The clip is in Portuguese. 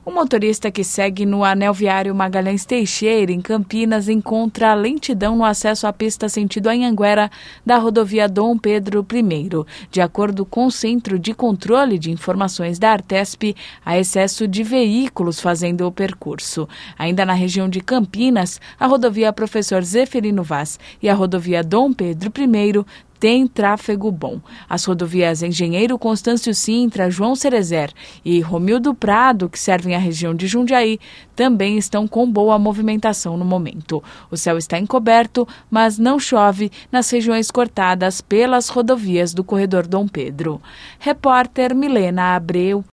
O motorista que segue no anel viário Magalhães Teixeira, em Campinas, encontra lentidão no acesso à pista sentido Anhanguera da rodovia Dom Pedro I. De acordo com o Centro de Controle de Informações da Artesp, há excesso de veículos fazendo o percurso. Ainda na região de Campinas, a rodovia Professor Zeferino Vaz e a rodovia Dom Pedro I tem tráfego bom. As rodovias Engenheiro Constâncio Sintra, João Cerezer e Romildo Prado, que servem a região de Jundiaí, também estão com boa movimentação no momento. O céu está encoberto, mas não chove nas regiões cortadas pelas rodovias do corredor Dom Pedro. Repórter Milena Abreu.